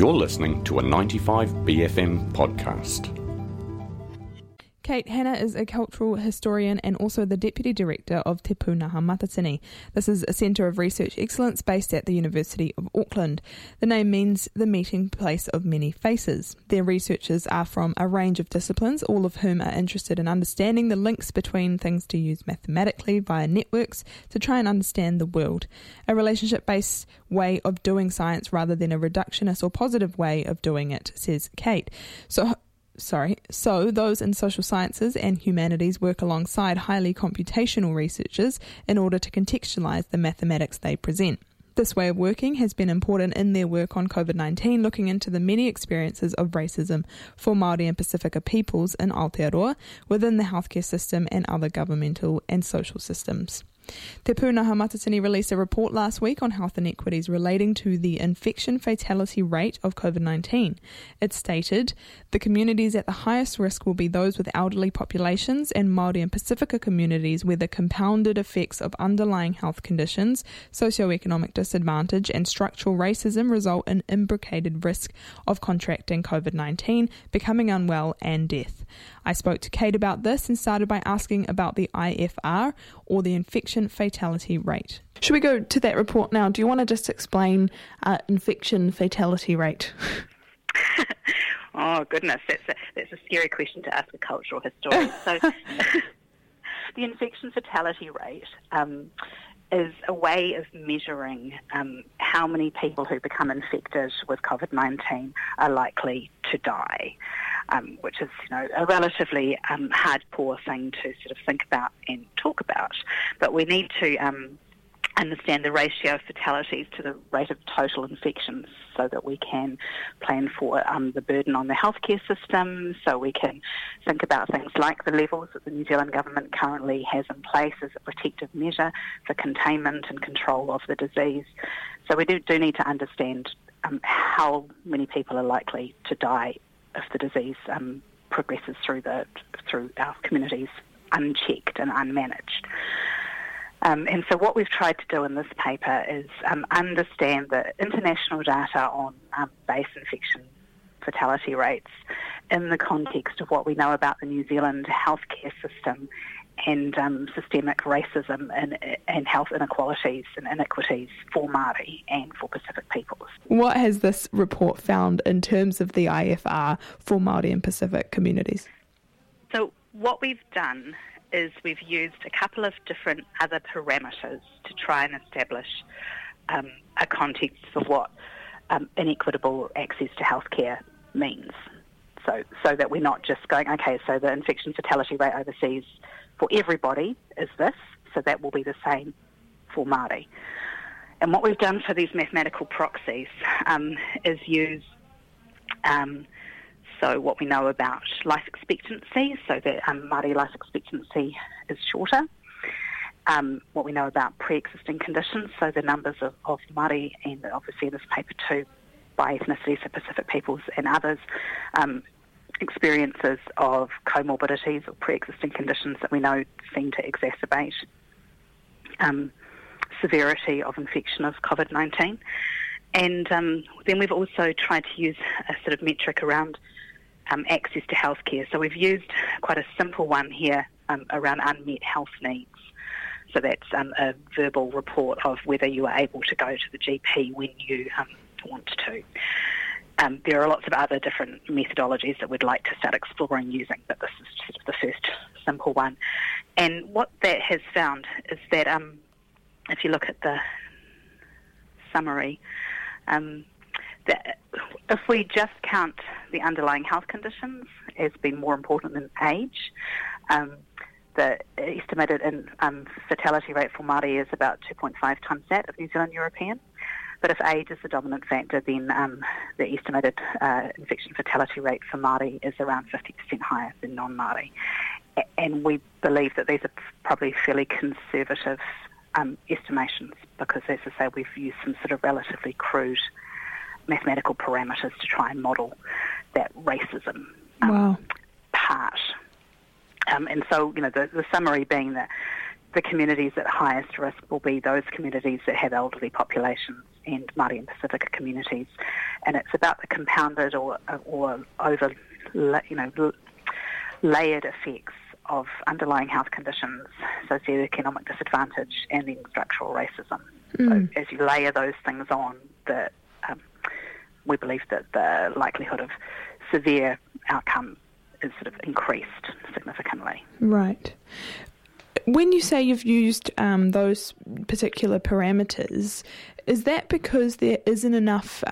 You're listening to a 95BFM podcast. Kate Hanna is a cultural historian and also the Deputy Director of Te Pūnaha Matatini. This is a centre of research excellence based at the University of Auckland. The name means the meeting place of many faces. Their researchers are from a range of disciplines, all of whom are interested in understanding the links between things to use mathematically via networks to try and understand the world. A relationship-based way of doing science rather than a reductionist or positive way of doing it, says Kate. So those in social sciences and humanities work alongside highly computational researchers in order to contextualise the mathematics they present. This way of working has been important in their work on COVID-19, looking into the many experiences of racism for Māori and Pasifika peoples in Aotearoa within the healthcare system and other governmental and social systems. Te Pūnaha Matatini released a report last week on health inequities relating to the infection fatality rate of COVID-19. It stated, the communities at the highest risk will be those with elderly populations and Māori and Pasifika communities where the compounded effects of underlying health conditions, socioeconomic disadvantage and structural racism result in imbricated risk of contracting COVID-19, becoming unwell and death. I spoke to Kate about this and started by asking about the IFR, or the infection fatality rate. Should we go to that report now? Do you want to just explain infection fatality rate? Oh, goodness, that's a scary question to ask a cultural historian. So the infection fatality rate is a way of measuring how many people who become infected with COVID-19 are likely to die, which is, a relatively hardcore thing to sort of think about and talk about. But we need to understand the ratio of fatalities to the rate of total infections so that we can plan for the burden on the healthcare system, so we can think about things like the levels that the New Zealand government currently has in place as a protective measure for containment and control of the disease. So we do need to understand how many people are likely to die if the disease progresses through our communities unchecked and unmanaged. And so what we've tried to do in this paper is understand the international data on base infection fatality rates in the context of what we know about the New Zealand healthcare system and systemic racism and health inequalities and inequities for Māori and for Pacific peoples. What has this report found in terms of the IFR for Māori and Pacific communities? So what we've done is we've used a couple of different other parameters to try and establish a context for what inequitable access to healthcare means. So that we're not just going, okay, so the infection fatality rate overseas for everybody is this, so that will be the same for Māori. And what we've done for these mathematical proxies is use so what we know about life expectancy, so that Māori life expectancy is shorter. What we know about pre-existing conditions, so the numbers of Māori, and obviously in this paper too, by ethnicity, so Pacific peoples and others, experiences of comorbidities or pre-existing conditions that we know seem to exacerbate severity of infection of COVID-19. And then we've also tried to use a sort of metric around access to healthcare. So we've used quite a simple one here around unmet health needs. So that's a verbal report of whether you are able to go to the GP when you want to. There are lots of other different methodologies that we'd like to start exploring using, but this is sort of the first simple one. And what that has found is that if you look at the summary, that if we just count the underlying health conditions as being more important than age, the estimated fatality rate for Māori is about 2.5 times that of New Zealand European. But if age is the dominant factor, then the estimated infection fatality rate for Māori is around 50% higher than non-Māori. And we believe that these are probably fairly conservative estimations because, as I say, we've used some sort of relatively crude mathematical parameters to try and model that racism part. And so, the summary being that the communities at highest risk will be those communities that have elderly populations and Māori and Pacifica communities, and it's about the compounded or over, layered effects of underlying health conditions, socioeconomic disadvantage, and then structural racism. So as you layer those things on, we believe that the likelihood of severe outcome is sort of increased significantly. Right. When you say you've used those particular parameters, is that because there isn't enough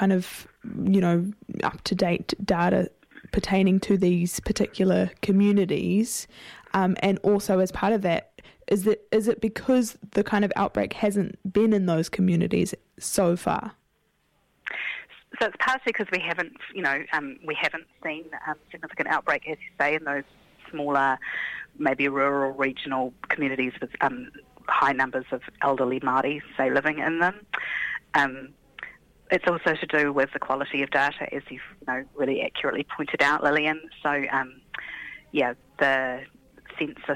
up-to-date data pertaining to these particular communities, and also as part of that, is it because the kind of outbreak hasn't been in those communities so far? So it's partially because we haven't seen significant outbreak, as you say, in those smaller, maybe rural, regional communities with high numbers of elderly Māori, say, living in them. It's also to do with the quality of data, as you've really accurately pointed out, Lillian. So, the census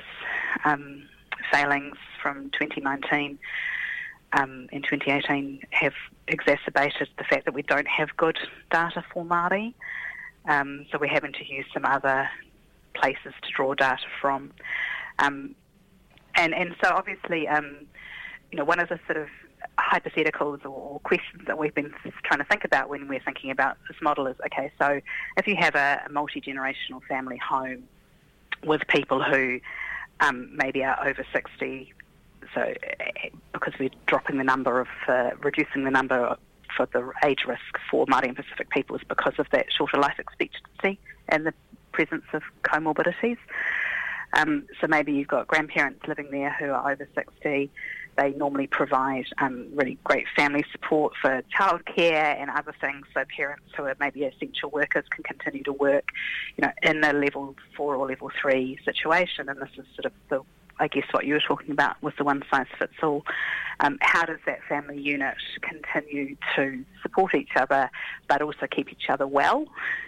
failings from 2019 and 2018 have exacerbated the fact that we don't have good data for Māori. So we're having to use some other places to draw data from. And so obviously, one of the sort of hypotheticals or questions that we've been trying to think about when we're thinking about this model is, okay, so if you have a multi-generational family home with people who maybe are over 60, so because we're dropping the number of, reducing the number for the age risk for Māori and Pacific people is because of that shorter life expectancy and the presence of comorbidities. So maybe you've got grandparents living there who are over 60. They normally provide really great family support for childcare and other things, so parents who are maybe essential workers can continue to work, in a level 4 or level 3 situation. And this is sort of I guess what you were talking about with the one-size-fits-all. How does that family unit continue to support each other but also keep each other well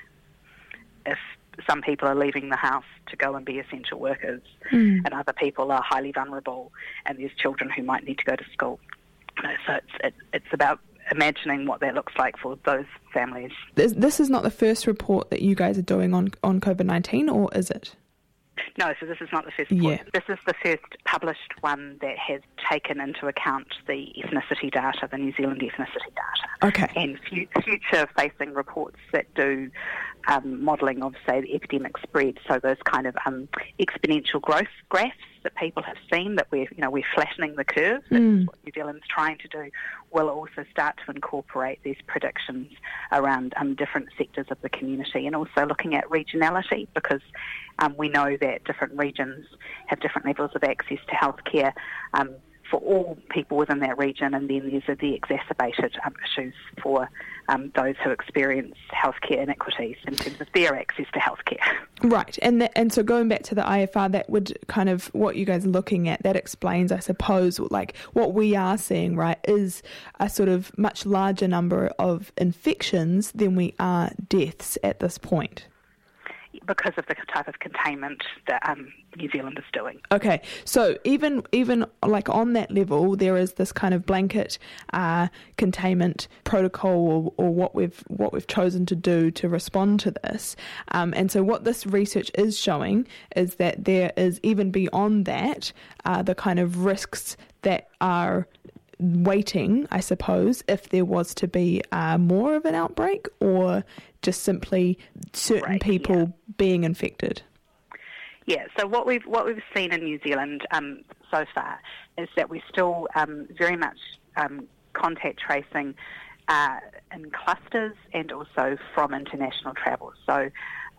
if some people are leaving the house to go and be essential workers and other people are highly vulnerable and there's children who might need to go to school? So it's about imagining what that looks like for those families. This is not the first report that you guys are doing on COVID-19, or is it? No, so this is not the first report. Yeah. This is the first published one that has taken into account the ethnicity data, the New Zealand ethnicity data. Okay. And future-facing reports that do modelling of, say, the epidemic spread, so those kind of exponential growth graphs that people have seen, that we're flattening the curve. That's what New Zealand's trying to do. Will also start to incorporate these predictions around different sectors of the community, and also looking at regionality, because we know that different regions have different levels of access to healthcare for all people within that region, and then there's the exacerbated issues for those who experience healthcare inequities in terms of their access to healthcare. Right, and so going back to the IFR, that would kind of, what you guys are looking at, that explains, I suppose, like what we are seeing, right, is a sort of much larger number of infections than we are deaths at this point. Because of the type of containment that New Zealand is doing. Okay, so even like on that level, there is this kind of blanket containment protocol, or what we've chosen to do to respond to this. And so what this research is showing is that there is, even beyond that, the kind of risks that are waiting, I suppose, if there was to be more of an outbreak, or just simply certain people being infected. Yeah, so what we've seen in New Zealand so far is that we're still very much contact tracing in clusters and also from international travel. So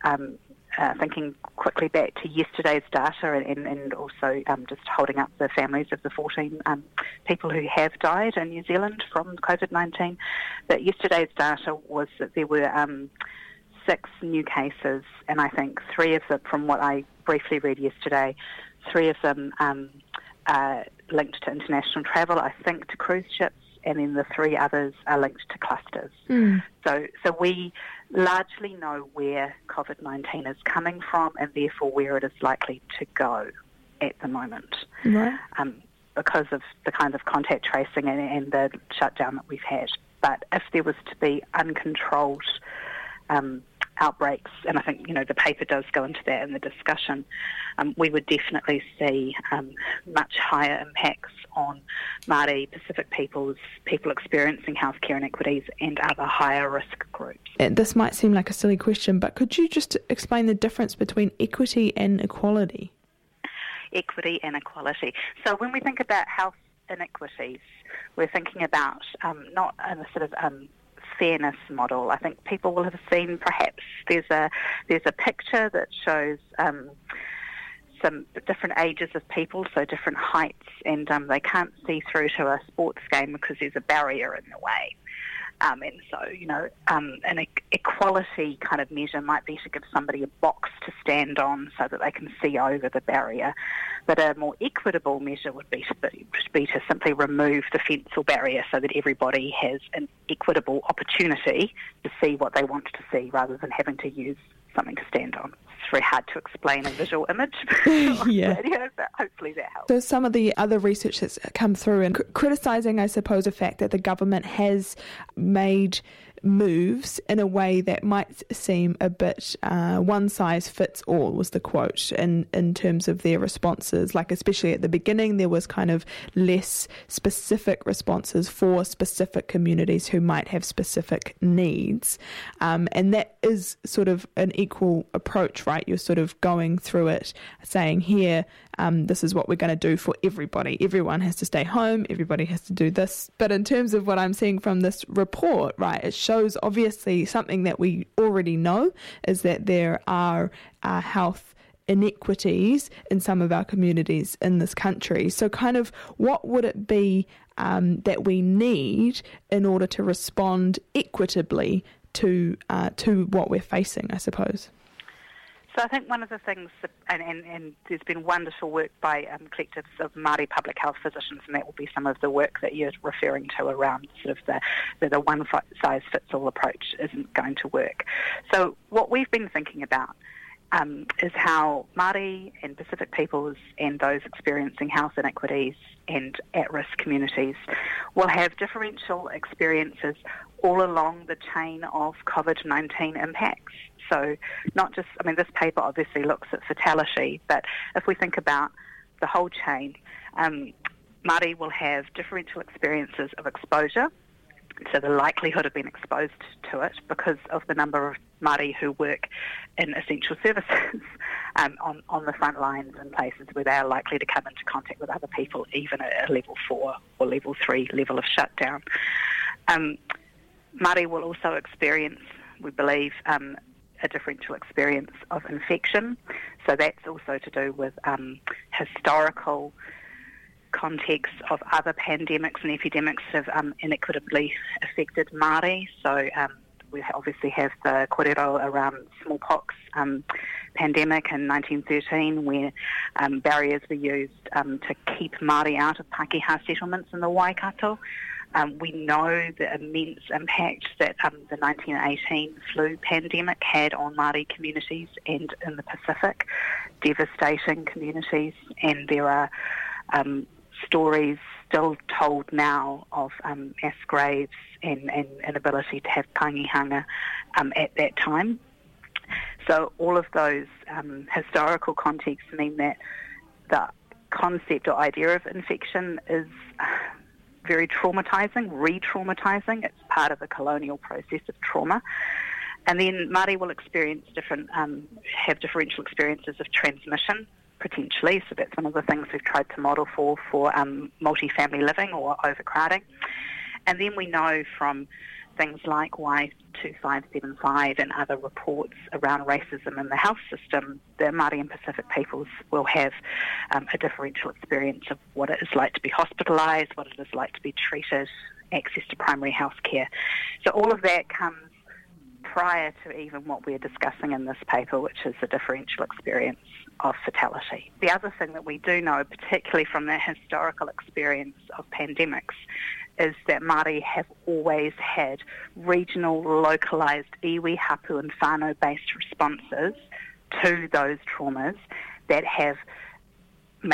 thinking quickly back to yesterday's data, and also just holding up the families of the 14 people who have died in New Zealand from COVID-19, that yesterday's data was that there were 6 new cases, and I think 3 of them, from what I briefly read yesterday, 3 of them linked to international travel, I think to cruise ships, and then the 3 others are linked to clusters. So we largely know where COVID-19 is coming from, and therefore where it is likely to go at the moment. Right. because of the kind of contact tracing and the shutdown that we've had. But if there was to be uncontrolled outbreaks, and I think, the paper does go into that in the discussion, we would definitely see much higher impacts on Māori, Pacific peoples, people experiencing healthcare inequities and other higher risk groups. And this might seem like a silly question, but could you just explain the difference between equity and equality? Equity and equality. So when we think about health inequities, we're thinking about not in a sort of fairness model. I think people will have seen perhaps there's a picture that shows some different ages of people, so different heights, and they can't see through to a sports game because there's a barrier in the way. And so, an equality kind of measure might be to give somebody a box to stand on so that they can see over the barrier. But a more equitable measure would be to simply remove the fence or barrier so that everybody has an equitable opportunity to see what they want to see rather than having to use something to stand on. It's very hard to explain a visual image on radio, but hopefully that helps. So some of the other research that's come through and criticising, I suppose, the fact that the government has made moves in a way that might seem a bit one size fits all, was the quote, in terms of their responses. Like, especially at the beginning, there was kind of less specific responses for specific communities who might have specific needs. And that is sort of an equal approach, right? You're sort of going through it saying, here, this is what we're going to do for everybody. Everyone has to stay home. Everybody has to do this. But in terms of what I'm seeing from this report, right, it shows obviously something that we already know is that there are health inequities in some of our communities in this country. So kind of what would it be that we need in order to respond equitably to what we're facing, I suppose? So I think one of the things, and there's been wonderful work by collectives of Māori public health physicians, and that will be some of the work that you're referring to around sort of the one-size-fits-all approach isn't going to work. So what we've been thinking about is how Māori and Pacific peoples and those experiencing health inequities and at-risk communities will have differential experiences all along the chain of COVID-19 impacts. So not just, this paper obviously looks at fatality, but if we think about the whole chain, Māori will have differential experiences of exposure, so the likelihood of being exposed to it because of the number of Māori who work in essential services on the front lines in places where they are likely to come into contact with other people, even at a level 4 or level 3 level of shutdown. Māori will also experience, we believe, a differential experience of infection. So that's also to do with historical context of other pandemics and epidemics that have inequitably affected Māori. So we obviously have the kōrero around smallpox pandemic in 1913, where barriers were used to keep Māori out of Pākehā settlements in the Waikato. We know the immense impact that the 1918 flu pandemic had on Māori communities and in the Pacific, devastating communities, and there are stories still told now of mass graves and inability to have pangihanga at that time. So all of those historical contexts mean that the concept or idea of infection is very traumatising, re-traumatising. It's part of the colonial process of trauma. And then Māori will experience have differential experiences of transmission, potentially. So that's one of the things we've tried to model for multi-family living or overcrowding. And then we know from things like Y2575 and other reports around racism in the health system, the Māori and Pacific peoples will have a differential experience of what it is like to be hospitalised, what it is like to be treated, access to primary health care. So all of that comes prior to even what we're discussing in this paper, which is the differential experience of fatality. The other thing that we do know, particularly from the historical experience of pandemics, is that Māori have always had regional, localised iwi, hapu and whānau-based responses to those traumas that have made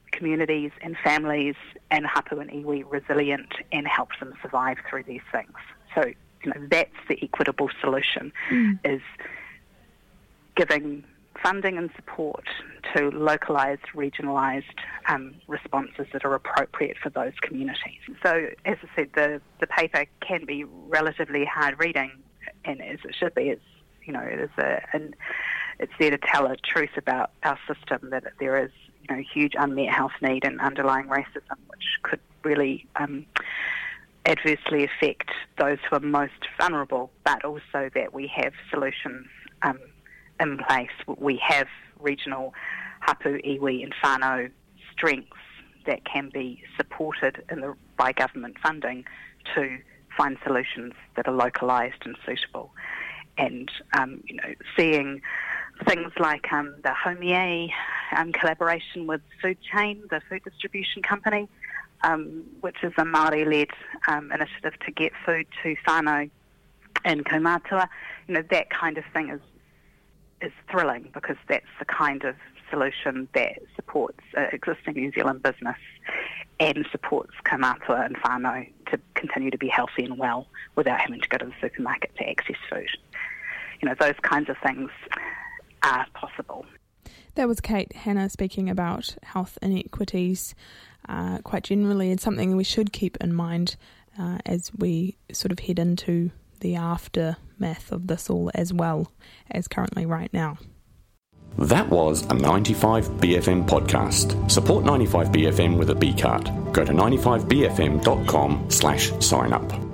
communities and families and hapu and iwi resilient and helps them survive through these things. So, that's the equitable solution, is giving funding and support to localised, regionalised responses that are appropriate for those communities. So, as I said, the paper can be relatively hard reading, and as it should be, it's there to tell a truth about our system, that there is huge unmet health need and underlying racism, which could really adversely affect those who are most vulnerable, but also that we have solutions in place. We have regional hapu, iwi and whānau strengths that can be supported by government funding to find solutions that are localised and suitable. And, seeing things like the Haumie collaboration with Food Chain, the food distribution company, which is a Māori-led initiative to get food to whānau in Kaumātua, that kind of thing is thrilling, because that's the kind of solution that supports existing New Zealand business and supports Kaumātua and whānau to continue to be healthy and well without having to go to the supermarket to access food. Those kinds of things are possible. That was Kate Hanna speaking about health inequities quite generally, and something we should keep in mind as we sort of head into the aftermath of this all, as well as currently right now. That was a 95BFM podcast. Support 95BFM with a B card. Go to 95bfm.com/sign up.